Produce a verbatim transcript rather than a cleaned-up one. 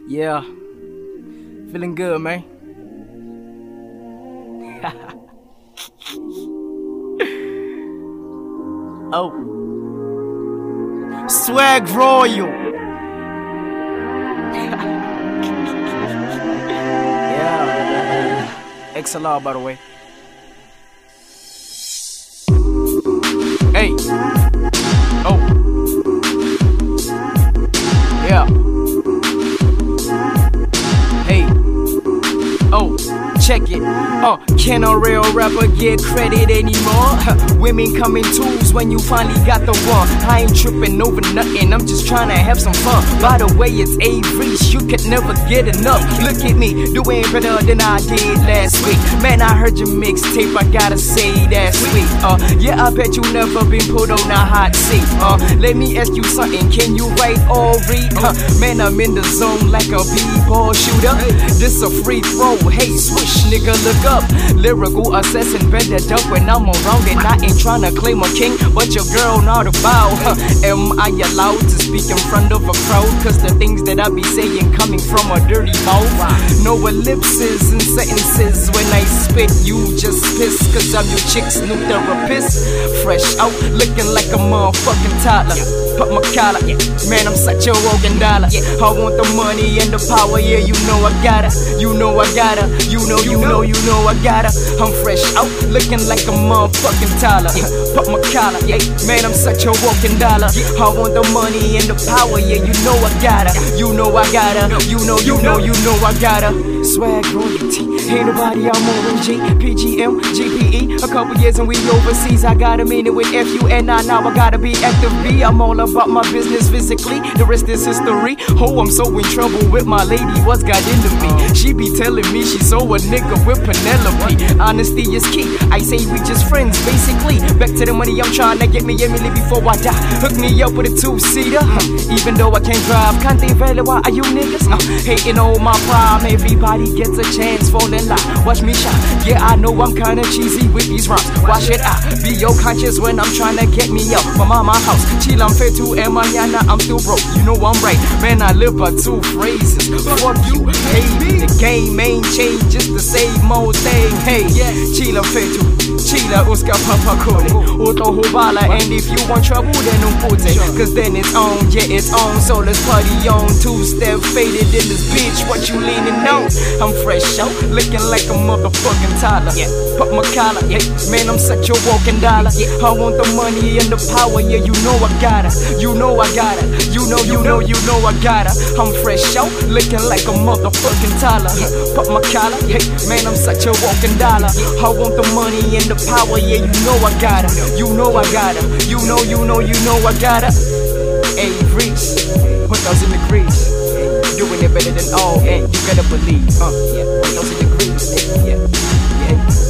Yeah, feeling good, man. Oh, Swag Royal. Yeah, X L R, by the way. Hey, oh, yeah. Hey, oh, check it. Uh, can a real rapper get credit anymore? Women come in twos when you finally got the one. I ain't tripping over nothing, I'm just trying to have some fun. By the way, it's Avery, you could never get enough. Look at me, doing better than I did last week. Man, I heard your mixtape, I gotta say that's sweet. Uh, yeah, I bet you never been put on a hot seat. Uh, let me ask you something, can you write or read? Uh, man, I'm in the zone like a b-ball shooter. This a free throw, hey, swoosh, nigga, look up. Lyrical assassin, better up when I'm around. And I ain't tryna claim a king, but your girl not a bow. Huh. Am I allowed to speak in front of a crowd? Cause the things that I be saying coming from a dirty mouth. No ellipses and sentences when I spit, you just piss. Cause I'm your chick's new therapist. Fresh out, looking like a motherfucking toddler. Put my collar, yeah. Man, I'm such a woken dollar. Yeah. I want the money and the power, yeah, you know I gotta. You know I gotta, you know, you know, you know I gotta. I'm fresh out, looking like a motherfucking toddler. Yeah. Put my collar, yeah. Man, I'm such a woken dollar. Yeah. I want the money and the power, yeah, you know I gotta. You know I gotta, you know, you know, you know I gotta. Swag royalty, ain't nobody out more than G, P G M, G P E. A couple years and we overseas, I got a minute with F U N I, now I gotta be active B. I'm all about my business physically, the rest is history. Oh, I'm so in trouble with my lady, what's got into me? She be telling me she saw a nigga with Penelope. Honesty is key, I say we just friends basically. Back to the money, I'm trying to get me Emily before I die. Hook me up with a two-seater, huh. Even though I can't drive, can't they value why are you niggas? Uh, hating on my prime, everybody gets a chance, fall in line. Watch me shine, yeah I know I'm kinda cheesy with these rhymes. Why should I be your conscious when I'm trying to get me up? My mama house, chill I'm fair to and mañana I'm still broke. You know I'm right, man I live by two phrases. Fuck you, hey, the game ain't changed, just the same old thing. Hey, chill I'm fair to, chila uska papa kone. Uto hubala, and if you want trouble then don't put it. Cause then it's on, yeah it's on, so let's party on. Two-step faded in this bitch, what you leaning on? I'm fresh out, looking like a motherfucking toddler. Yeah. Put my collar, yeah. Man, I'm such a walking dollar. Yeah. I want the money and the power, yeah, you know I gotta. You know I gotta. You know, you know, you know I gotta. I'm fresh out, looking like a motherfucking toddler. Yeah. Put my collar, yeah. Man, I'm such a walking dollar. Yeah. I want the money and the power, yeah, you know I gotta. You know I gotta. You know, you know, you know I gotta. Hey, Reese, one thousand degrees. Doing it better than all, and you gotta believe, huh? Yeah, one thousand degrees, yeah, yeah.